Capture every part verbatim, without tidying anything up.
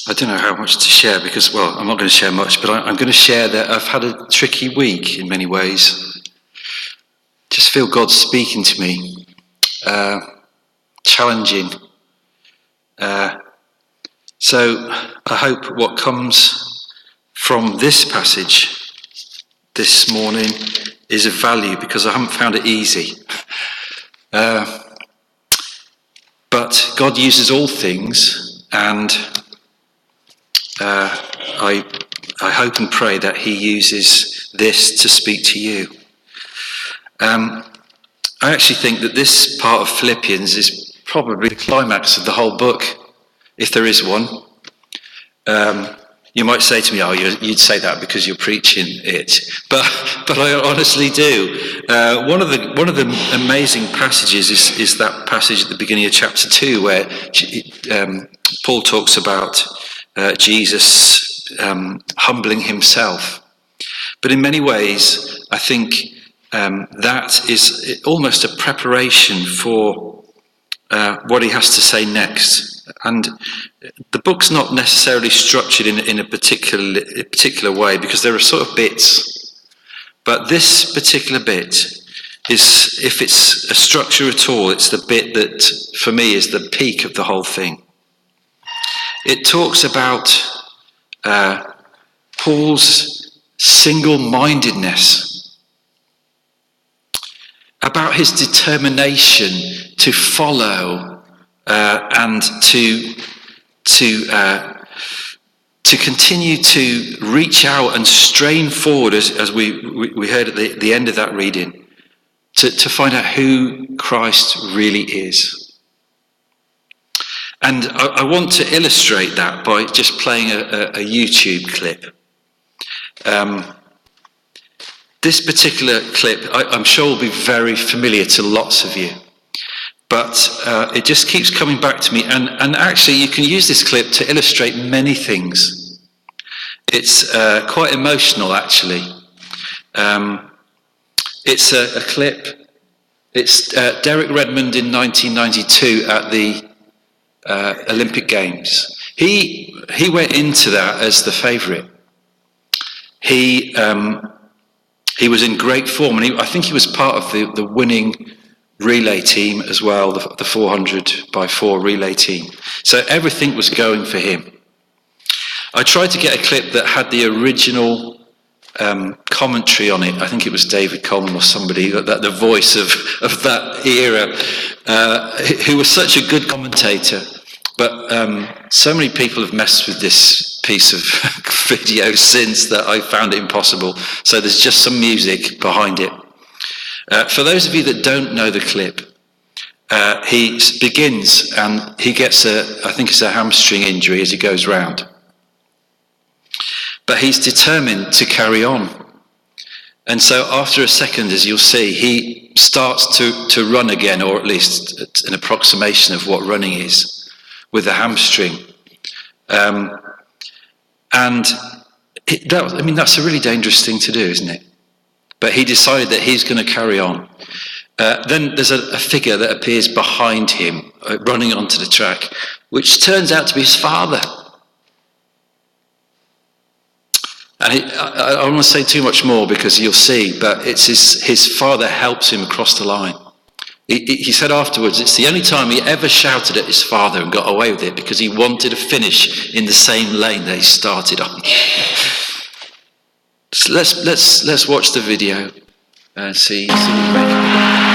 I don't know how much to share because, well, I'm not going to share much, but I, I'm going to share that I've had a tricky week in many ways. Just feel God speaking to me, uh, challenging. Uh, so I hope what comes from this passage this morning is of value because I haven't found it easy. Uh, but God uses all things, and Uh, I, I hope and pray that he uses this to speak to you. Um, I actually think that this part of Philippians is probably the climax of the whole book, if there is one. Um, you might say to me, oh, you'd say that because you're preaching it. But but I honestly do. Uh, one of the one of the amazing passages is, is that passage at the beginning of chapter two where um, Paul talks about Uh, Jesus um, humbling himself. But in many ways, I think um, that is almost a preparation for uh, what he has to say next. And the book's not necessarily structured in, in a particular, a particular way because there are sort of bits. But this particular bit is, if it's a structure at all, it's the bit that, for me, is the peak of the whole thing. It talks about uh, Paul's single-mindedness, about his determination to follow uh, and to to uh, to continue to reach out and strain forward, as, as we, we heard at the, the end of that reading, to, to find out who Christ really is. And I, I want to illustrate that by just playing a, a, a YouTube clip. Um, this particular clip, I, I'm sure will be very familiar to lots of you. But uh, it just keeps coming back to me. And, and actually, you can use this clip to illustrate many things. It's uh, quite emotional, actually. Um, it's a, a clip. It's uh, Derek Redmond in nineteen ninety-two at the Uh, Olympic Games. He he went into that as the favourite. He um, he was in great form, and he, I think he was part of the, the winning relay team as well, the, the four hundred by four relay team. So everything was going for him. I tried to get a clip that had the original um, commentary on it. I think it was David Coleman or somebody, that the voice of, of that era, uh, who was such a good commentator. But um, so many people have messed with this piece of video since that I found it impossible. So there's just some music behind it. Uh, for those of you that don't know the clip, uh, he begins and he gets a, I think it's a hamstring injury as he goes round. But he's determined to carry on. And so after a second, as you'll see, he starts to, to run again, or at least an approximation of what running is, with the hamstring. Um, and it, that, I mean, that's a really dangerous thing to do, isn't it? But he decided that he's going to carry on. Uh, then there's a, a figure that appears behind him, uh, running onto the track, which turns out to be his father. And he, I, I don't want to say too much more because you'll see, but it's his, his father helps him across the line. He, he said afterwards, it's the only time he ever shouted at his father and got away with it because he wanted to finish in the same lane that he started on. So let's let's let's watch the video and see, see what we make of it.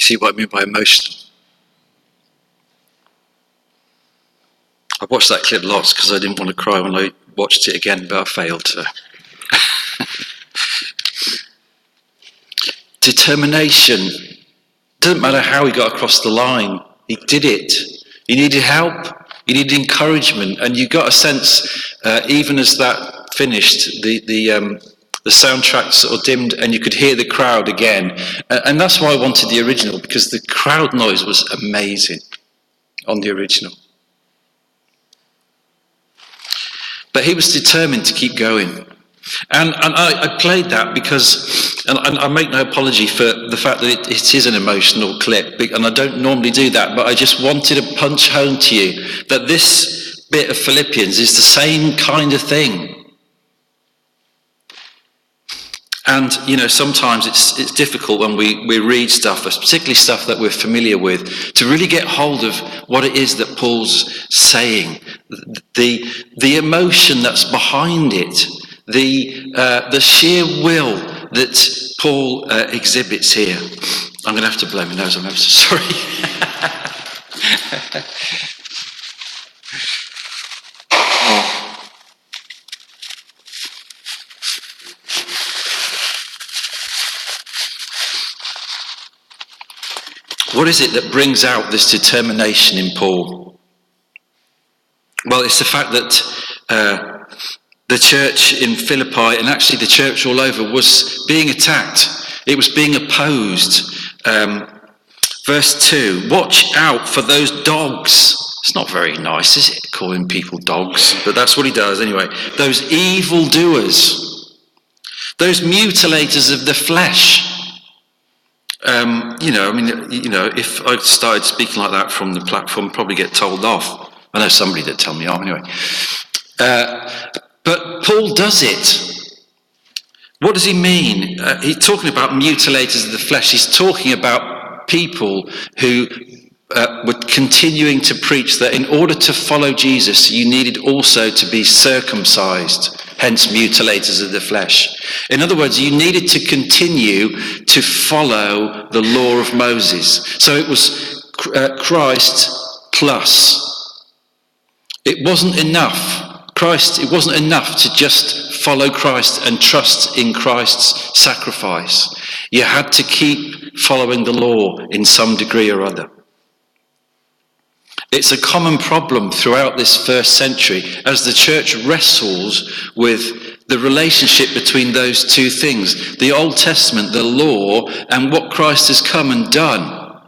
see what I mean by emotional? I watched that clip lots because I didn't want to cry when I watched it again, but I failed. So. Determination. Doesn't matter how he got across the line. He did it. He needed help. He needed encouragement. And you got a sense, uh, even as that finished, the the um, the soundtrack sort of dimmed and you could hear the crowd again. Uh, and that's why I wanted the original, because the crowd noise was amazing on the original. But he was determined to keep going. And, and I, I played that because, and, and I make no apology for the fact that it, it is an emotional clip, and I don't normally do that, but I just wanted to punch home to you that this bit of Philippians is the same kind of thing. And, you know, sometimes it's it's difficult when we, we read stuff, particularly stuff that we're familiar with, to really get hold of what it is that Paul's saying, the, the emotion that's behind it, the, uh, the sheer will that Paul uh, exhibits here. I'm going to have to blow my nose, I'm ever so sorry. What is it that brings out this determination in Paul? Well, it's the fact that uh, the church in Philippi, and actually the church all over, was being attacked. It was being opposed. Um, verse two, watch out for those dogs. It's not very nice, is it, calling people dogs? But that's what he does anyway. Those evildoers. Those mutilators of the flesh. Um, you know, I mean, you know, if I started speaking like that from the platform, I'd probably get told off. I know somebody that tell me off anyway. Uh, but Paul does it. What does he mean? Uh, he's talking about mutilators of the flesh. He's talking about people who uh, were continuing to preach that in order to follow Jesus, you needed also to be circumcised. Hence, mutilators of the flesh. In other words, you needed to continue to follow the law of Moses. So it was uh, Christ plus. It wasn't enough. Christ, it wasn't enough to just follow Christ and trust in Christ's sacrifice. You had to keep following the law in some degree or other. It's a common problem throughout this first century as the church wrestles with the relationship between those two things, the Old Testament, the law, and what Christ has come and done.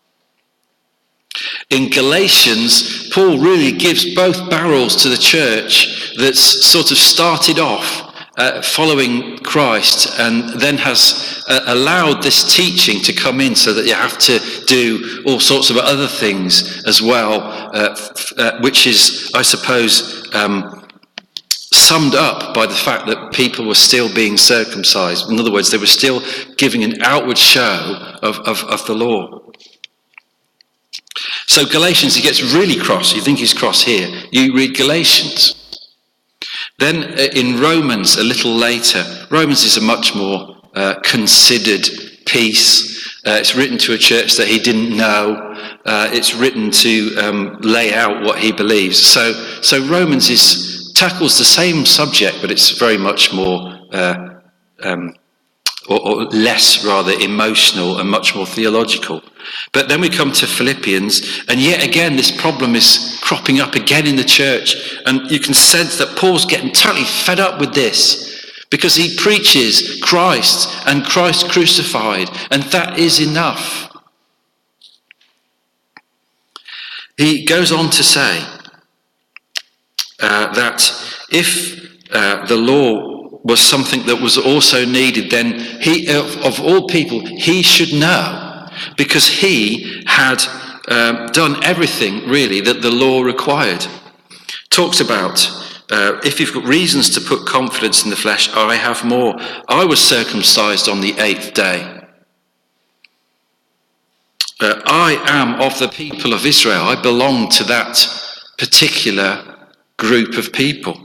In Galatians, Paul really gives both barrels to the church that's sort of started off Uh, following Christ and then has uh, allowed this teaching to come in so that you have to do all sorts of other things as well, uh, f- uh, which is, I suppose, um, summed up by the fact that people were still being circumcised. In other words, they were still giving an outward show of, of, of the law. So Galatians, he gets really cross. You think he's cross here. You read Galatians. Then in Romans, a little later, Romans is a much more uh, considered piece. Uh, it's written to a church that he didn't know. Uh, it's written to um, lay out what he believes. So, so Romans is tackles the same subject, but it's very much more, uh, um, or, or less rather, emotional and much more theological. But then we come to Philippians, and yet again this problem is cropping up again in the church, and you can sense that Paul's getting totally fed up with this, because he preaches Christ and Christ crucified, and that is enough. He goes on to say uh, that if uh, the law was something that was also needed, then he, of, of all people, he should know, because he had um, done everything really that the law required. Talks about uh, if you've got reasons to put confidence in the flesh, I have more. I was circumcised on the eighth day. Uh, I am of the people of Israel. I belong to that particular group of people.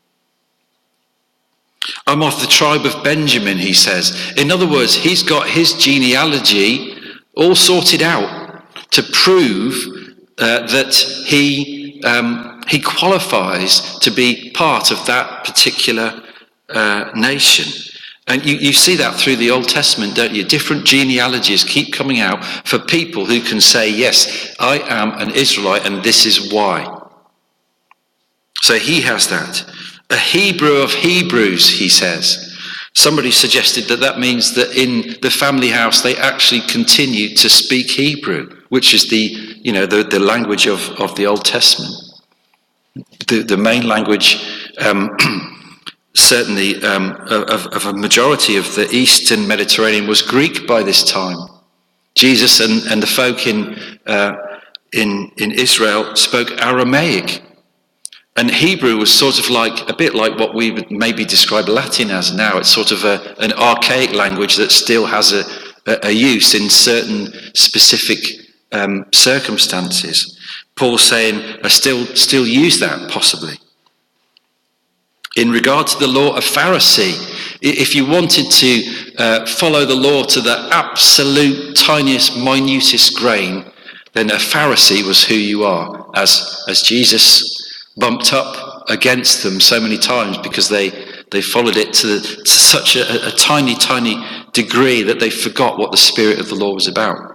I'm of the tribe of Benjamin, he says. In other words, he's got his genealogy all sorted out to prove uh, that he um, he qualifies to be part of that particular uh, nation. And you, you see that through the Old Testament, don't you? Different genealogies keep coming out for people who can say, yes, I am an Israelite and this is why. So he has that. A Hebrew of Hebrews, he says. Somebody suggested that that means that in the family house they actually continue to speak Hebrew, which is the, you know, the, the language of, of the Old Testament. The, the main language, um, certainly um, of, of a majority of the Eastern Mediterranean, was Greek by this time. Jesus and, and the folk in, uh, in, in Israel spoke Aramaic. And Hebrew was sort of like, a bit like what we would maybe describe Latin as now. It's sort of a, an archaic language that still has a, a, a use in certain specific um, circumstances. Paul's saying, I still, still use that, possibly. In regard to the law, a Pharisee, if you wanted to uh, follow the law to the absolute tiniest, minutest grain, then a Pharisee was who you are, as, as Jesus bumped up against them so many times because they, they followed it to, the, to such a, a tiny, tiny degree that they forgot what the spirit of the law was about.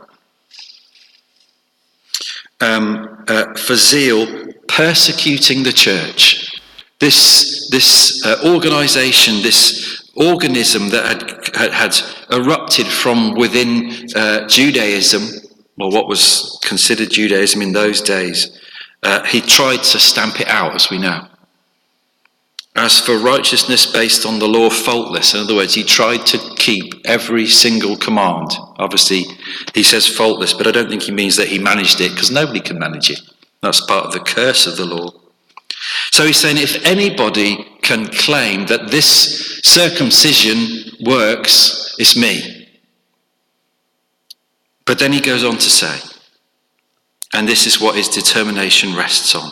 Um, uh, for zeal, persecuting the church. This, this uh, organisation, this organism that had, had, had erupted from within uh, Judaism, or what was considered Judaism in those days, Uh, he tried to stamp it out, as we know. As for righteousness based on the law, faultless. In other words, he tried to keep every single command. Obviously, he says faultless, but I don't think he means that he managed it, because nobody can manage it. That's part of the curse of the law. So he's saying if anybody can claim that this circumcision works, it's me. But then he goes on to say, and this is what his determination rests on.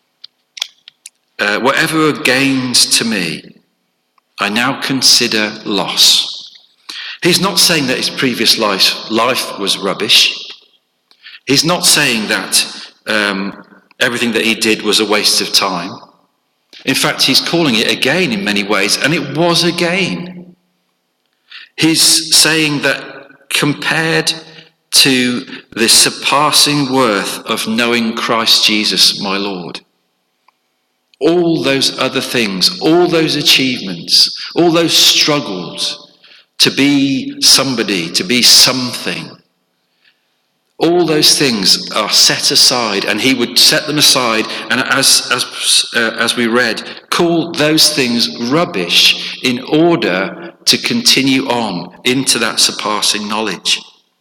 Uh, whatever gains to me, I now consider loss. He's not saying that his previous life, life was rubbish. He's not saying that um, everything that he did was a waste of time. In fact, he's calling it a gain in many ways, and it was a gain. He's saying that compared to the surpassing worth of knowing Christ Jesus, my Lord, all those other things, all those achievements, all those struggles to be somebody, to be something, all those things are set aside, and he would set them aside, and as as uh, as we read, call those things rubbish in order to continue on into that surpassing knowledge.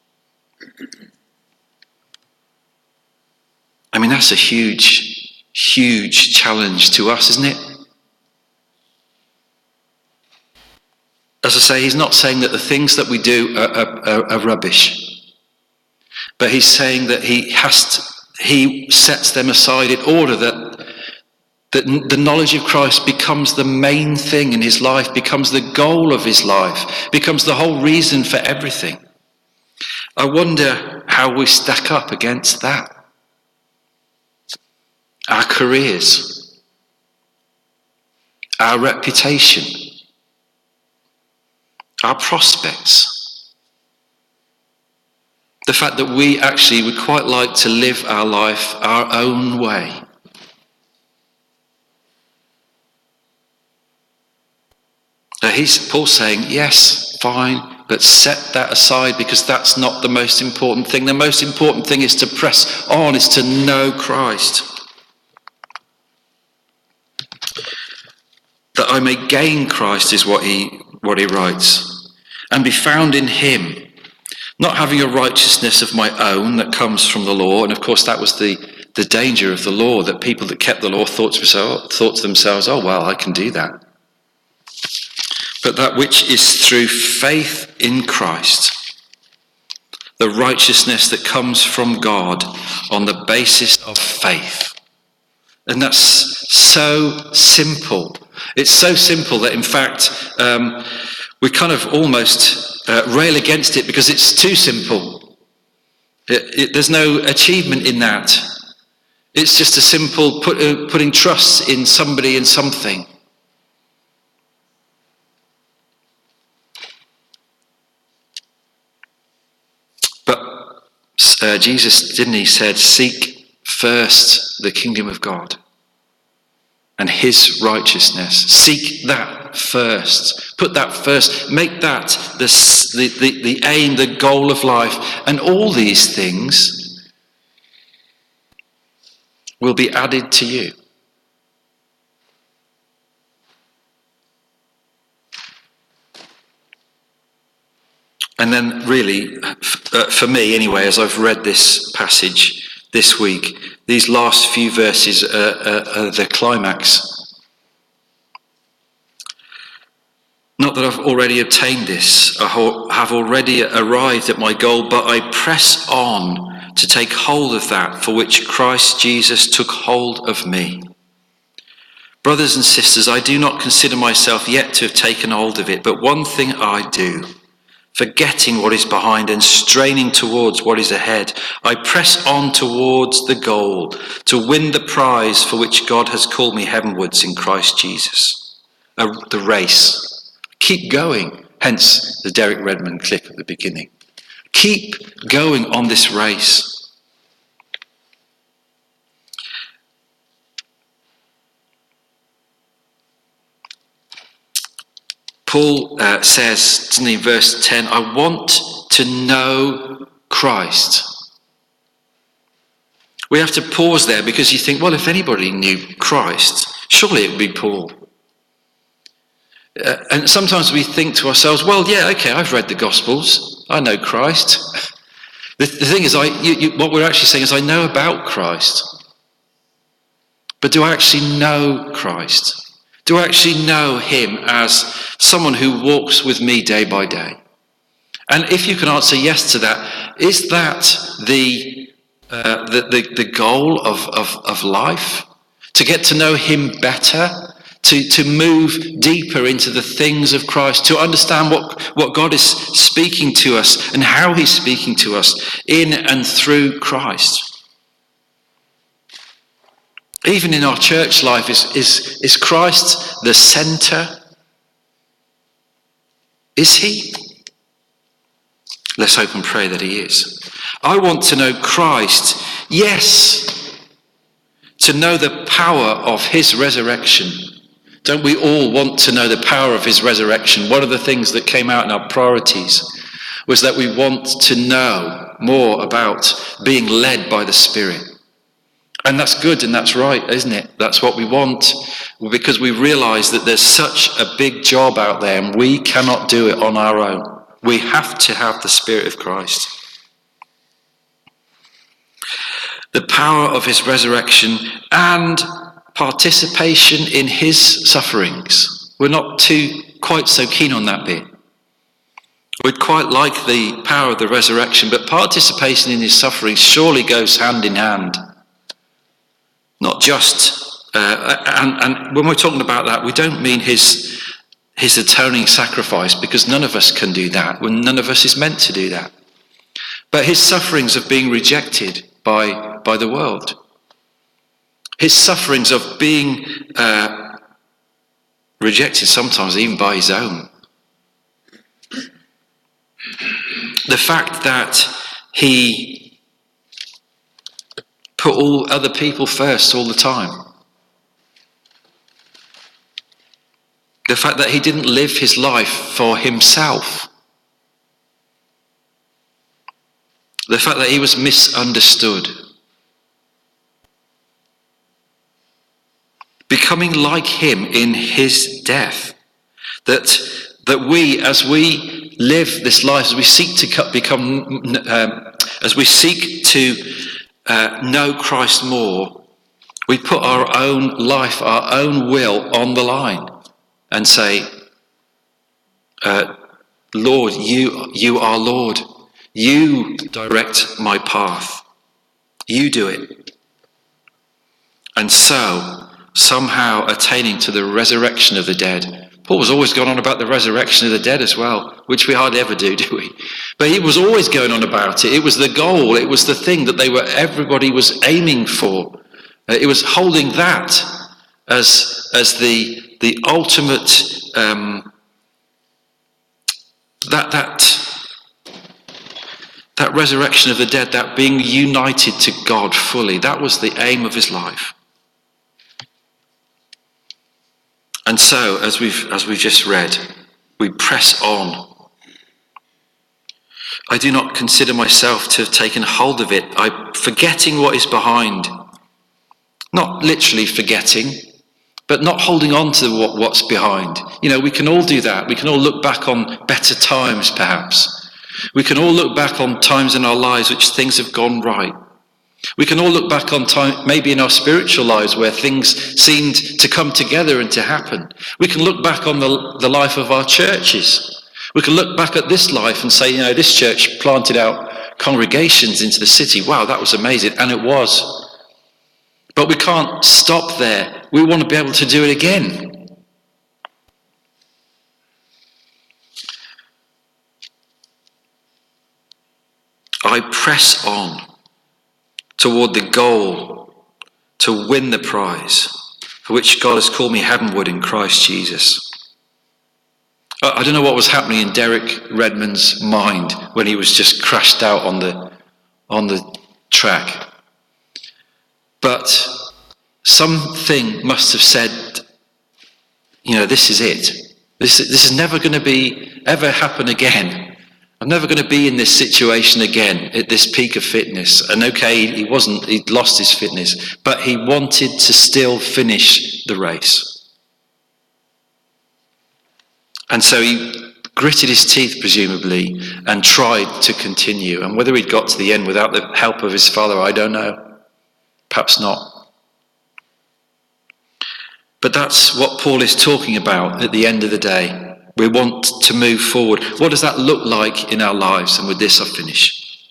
I mean, that's a huge, huge challenge to us, isn't it? As I say, he's not saying that the things that we do are, are, are rubbish, but he's saying that he has to, he sets them aside in order that, that the knowledge of Christ becomes the main thing in his life, becomes the goal of his life, becomes the whole reason for everything. I wonder how we stack up against that. Our careers, our reputation, our prospects, the fact that we actually would quite like to live our life our own way. Now he's Paul's saying, yes, fine, but set that aside, because that's not the most important thing. The most important thing is to press on, is to know Christ. That I may gain Christ is what he what he writes, and be found in him, not having a righteousness of my own that comes from the law. And of course that was the, the danger of the law, that people that kept the law thought to themselves, thought to themselves, oh well, I can do that. But that which is through faith in Christ, the righteousness that comes from God on the basis of faith. And that's so simple. It's so simple that, in fact, um, we kind of almost uh, rail against it because it's too simple. It, it, there's no achievement in that. It's just a simple put, uh, putting trust in somebody and something. But uh, Jesus, didn't he, said, seek first the kingdom of God and his righteousness. Seek that first. Put that first. Make that the, the, the, the aim, the goal of life. And all these things will be added to you. And then really, for me anyway, as I've read this passage this week, these last few verses are, are, are the climax. Not that I've already obtained this, I have already arrived at my goal, but I press on to take hold of that for which Christ Jesus took hold of me. Brothers and sisters, I do not consider myself yet to have taken hold of it, but one thing I do, forgetting what is behind and straining towards what is ahead, I press on towards the goal to win the prize for which God has called me heavenwards in Christ Jesus. Uh, the race. Keep going. Hence the Derek Redmond clip at the beginning. Keep going on this race. Paul uh, says in verse ten, I want to know Christ. We have to pause there because you think, well, if anybody knew Christ, surely it would be Paul. Uh, and sometimes we think to ourselves, well, yeah, okay, I've read the Gospels. I know Christ. the, the thing is, I, you, you, what we're actually saying is I know about Christ. But do I actually know Christ? Do I actually know him as someone who walks with me day by day? And if you can answer yes to that, is that the uh, the, the, the goal of, of, of life? To get to know him better? To, to move deeper into the things of Christ? To understand what, what God is speaking to us and how he's speaking to us in and through Christ? Even in our church life, is, is, is Christ the centre? Is he? Let's hope and pray that he is. I want to know Christ, yes, to know the power of his resurrection. Don't we all want to know the power of his resurrection? One of the things that came out in our priorities was that we want to know more about being led by the Spirit. And that's good and that's right, isn't it? That's what we want, because we realise that there's such a big job out there and we cannot do it on our own. We have to have the Spirit of Christ. The power of his resurrection and participation in his sufferings. We're not too quite so keen on that bit. We'd quite like the power of the resurrection, but participation in his sufferings surely goes hand in hand. Not just, uh, and, and when we're talking about that, we don't mean his his atoning sacrifice, because none of us can do that, when none of us is meant to do that. But his sufferings of being rejected by, by the world. His sufferings of being uh, rejected sometimes even by his own. The fact that he put all other people first all the time. The fact that he didn't live his life for himself. The fact that he was misunderstood. Becoming like him in his death. That, that we, as we live this life, as we seek to become, um, as we seek to uh, know Christ more, we put our own life, our own will on the line. And say, uh, Lord, you, you are Lord. You direct my path. You do it. And so, somehow attaining to the resurrection of the dead Paul was always going on about the resurrection of the dead as well, which we hardly ever do, do we? But he was always going on about it. It was the goal. It was the thing that they were, everybody was aiming for. Uh, it was holding that as as the the ultimate um, that that that resurrection of the dead, that being united to God fully. That was the aim of his life. And so, as we've as we've just read, we press on. I do not consider myself to have taken hold of it. I'm forgetting what is behind. Not literally forgetting, but not holding on to what, what's behind. You know, we can all do that. We can all look back on better times, perhaps. We can all look back on times in our lives which things have gone right. We can all look back on time, maybe in our spiritual lives, where things seemed to come together and to happen. We can look back on the, the life of our churches. We can look back at this life and say, you know, this church planted out congregations into the city. Wow, that was amazing. And it was. But we can't stop there. We want to be able to do it again. I press on toward the goal to win the prize for which God has called me heavenward in Christ Jesus. I don't know what was happening in Derek Redmond's mind when he was just crashed out on the on the track. But something must have said, you know, this is it. This, this is never going to be, ever happen again. I'm never going to be in this situation again at this peak of fitness. And okay, he wasn't, he'd lost his fitness, but he wanted to still finish the race. And so he gritted his teeth, presumably, and tried to continue. And whether he'd got to the end without the help of his father, I don't know. Perhaps not. But that's what Paul is talking about at the end of the day. We want to move forward. What does that look like in our lives? And with this, I'll finish.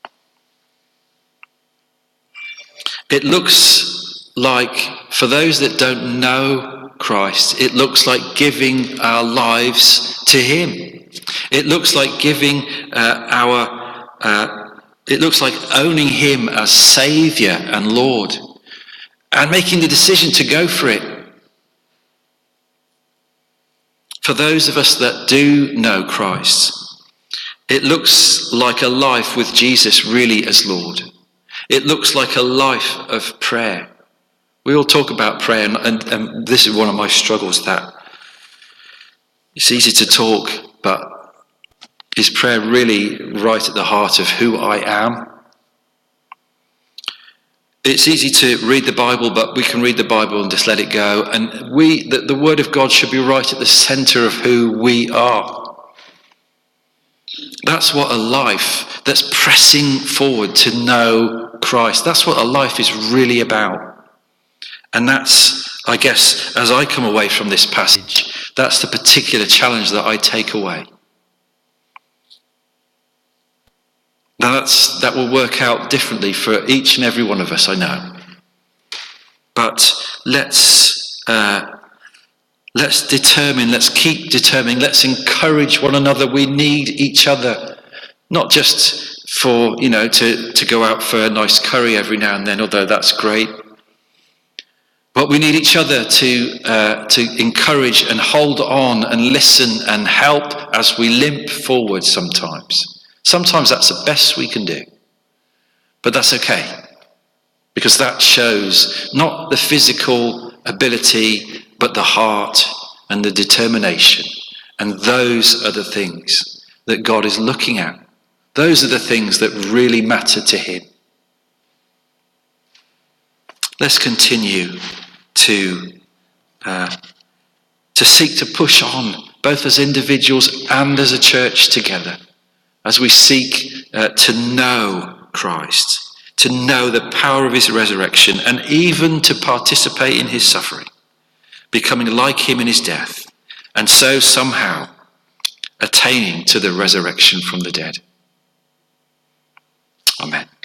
It looks like, for those that don't know Christ, it looks like giving our lives to him. It looks like giving uh, our, uh, it looks like owning him as Saviour and Lord and making the decision to go for it. For those of us that do know Christ, it looks like a life with Jesus really as Lord. It looks like a life of prayer. We all talk about prayer, and, and, and this is one of my struggles, that it's easy to talk, but is prayer really right at the heart of who I am? It's easy to read the Bible, but we can read the Bible and just let it go. And we, the, the Word of God should be right at the centre of who we are. That's what a life that's pressing forward to know Christ, that's what a life is really about. And that's, I guess, as I come away from this passage, that's the particular challenge that I take away. Now that's, that will work out differently for each and every one of us, I know. But let's uh, let's determine, let's keep determining, let's encourage one another. We need each other, not just for, you know, to, to go out for a nice curry every now and then, although that's great. But we need each other to uh, to encourage and hold on and listen and help as we limp forward sometimes. Sometimes that's the best we can do. But that's okay. Because that shows not the physical ability, but the heart and the determination. And those are the things that God is looking at. Those are the things that really matter to him. Let's continue to, uh, to seek to push on, both as individuals and as a church together, as we seek uh, to know Christ, to know the power of his resurrection, and even to participate in his suffering, becoming like him in his death, and so somehow attaining to the resurrection from the dead. Amen.